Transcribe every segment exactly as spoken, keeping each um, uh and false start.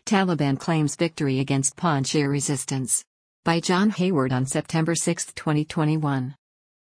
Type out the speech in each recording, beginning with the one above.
Taliban claims victory against Panjshir resistance. By John Hayward on September sixth, twenty twenty-one.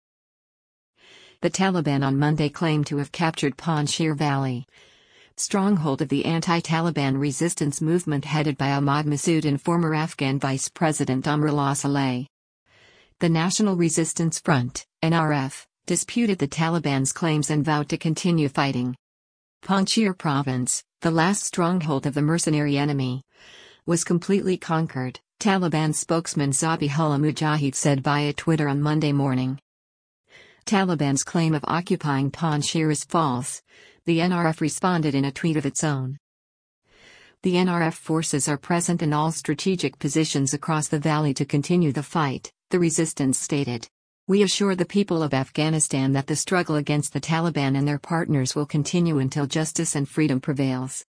The Taliban on Monday claimed to have captured Panjshir Valley, stronghold of the anti-Taliban resistance movement headed by Ahmad Massoud and former Afghan Vice President Amrullah Saleh. The National Resistance Front, N R F, disputed the Taliban's claims and vowed to continue fighting. Panjshir province, the last stronghold of the mercenary enemy, was completely conquered, Taliban spokesman Zabihullah Mujahid said via Twitter on Monday morning. Taliban's claim of occupying Panjshir is false, the N R F responded in a tweet of its own. The N R F forces are present in all strategic positions across the valley to continue the fight, the resistance stated. We assure the people of Afghanistan that the struggle against the Taliban and their partners will continue until justice and freedom prevails.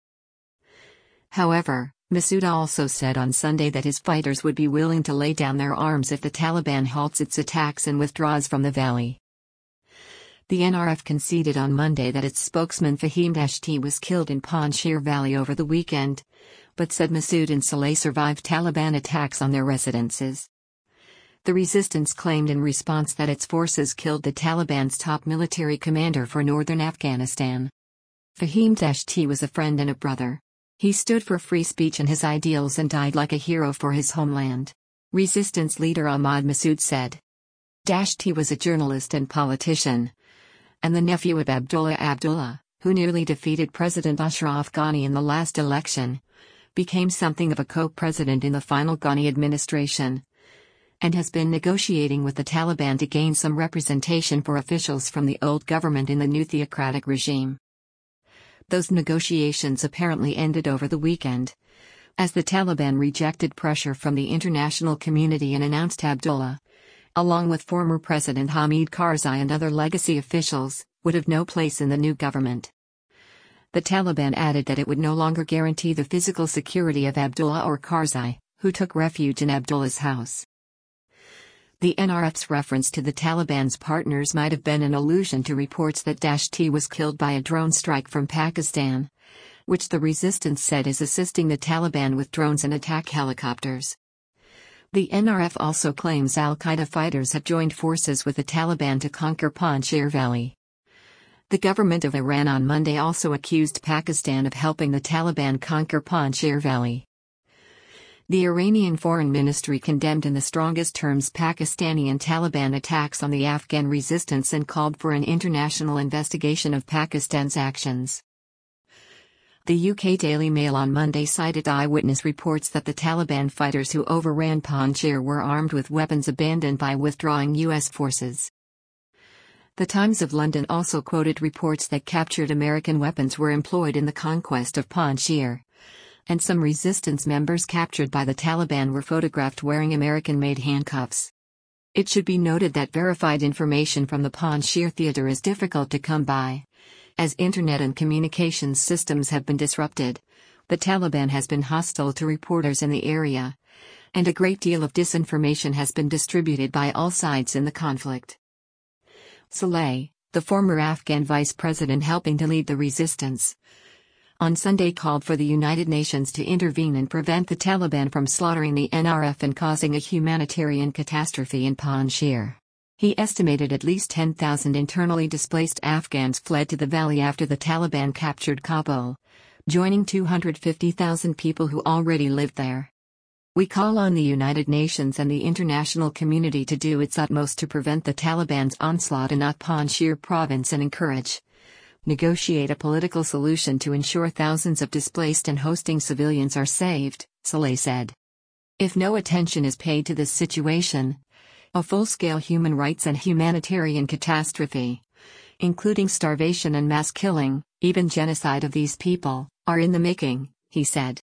However, Massoud also said on Sunday that his fighters would be willing to lay down their arms if the Taliban halts its attacks and withdraws from the valley. The N R F conceded on Monday that its spokesman Fahim Dashti was killed in Panjshir Valley over the weekend, but said Massoud and Saleh survived Taliban attacks on their residences. The resistance claimed in response that its forces killed the Taliban's top military commander for northern Afghanistan. Fahim Dashti was a friend and a brother. He stood for free speech and his ideals and died like a hero for his homeland. Resistance leader Ahmad Massoud said. Dashti was a journalist and politician, and the nephew of Abdullah Abdullah, who nearly defeated President Ashraf Ghani in the last election, became something of a co-president in the final Ghani administration, and has been negotiating with the Taliban to gain some representation for officials from the old government in the new theocratic regime. Those negotiations apparently ended over the weekend, as the Taliban rejected pressure from the international community and announced Abdullah, along with former President Hamid Karzai and other legacy officials, would have no place in the new government. The Taliban added that it would no longer guarantee the physical security of Abdullah or Karzai, who took refuge in Abdullah's house. The N R F's reference to the Taliban's partners might have been an allusion to reports that Dashti was killed by a drone strike from Pakistan, which the resistance said is assisting the Taliban with drones and attack helicopters. The N R F also claims al-Qaeda fighters have joined forces with the Taliban to conquer Panjshir Valley. The government of Iran on Monday also accused Pakistan of helping the Taliban conquer Panjshir Valley. The Iranian Foreign Ministry condemned in the strongest terms Pakistani and Taliban attacks on the Afghan resistance and called for an international investigation of Pakistan's actions. The U K Daily Mail on Monday cited eyewitness reports that the Taliban fighters who overran Panjshir were armed with weapons abandoned by withdrawing U S forces. The Times of London also quoted reports that captured American weapons were employed in the conquest of Panjshir, and some resistance members captured by the Taliban were photographed wearing American-made handcuffs. It should be noted that verified information from the Panjshir theater is difficult to come by, as internet and communications systems have been disrupted. The Taliban has been hostile to reporters in the area, and a great deal of disinformation has been distributed by all sides in the conflict. Saleh, the former Afghan vice president helping to lead the resistance, on Sunday called for the United Nations to intervene and prevent the Taliban from slaughtering the N R F and causing a humanitarian catastrophe in Panjshir. He estimated at least ten thousand internally displaced Afghans fled to the valley after the Taliban captured Kabul, joining two hundred fifty thousand people who already lived there. We call on the United Nations and the international community to do its utmost to prevent the Taliban's onslaught in Panjshir province and encourage, negotiate a political solution to ensure thousands of displaced and hosting civilians are saved, Saleh said. If no attention is paid to this situation, a full-scale human rights and humanitarian catastrophe, including starvation and mass killing, even genocide of these people, are in the making, he said.